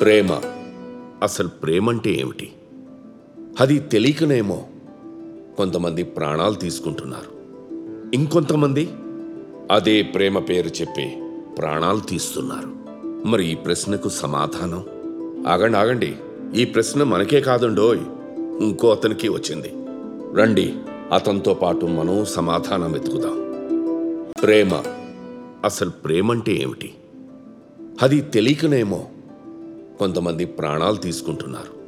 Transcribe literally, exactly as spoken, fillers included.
ప్రేమ అసలు ప్రేమంటే ఏమిటి? అది తెలియకనేమో కొంతమంది ప్రాణాలు తీసుకుంటున్నారు. ఇంకొంతమంది అదే ప్రేమ పేరు చెప్పి ప్రాణాలు తీస్తున్నారు. మరి ఈ ప్రశ్నకు సమాధానం? ఆగండి ఆగండి ఈ ప్రశ్న మనకే కాదండోయ్, ఇంకో అతనికి వచ్చింది. రండి అతనితో పాటు మనం సమాధానం వెతుకుదాం. ప్రేమ అసలు ప్రేమంటే ఏమిటి? అది తెలియకనేమో కొంతమంది ప్రాణాలు తీసుకుంటున్నారు.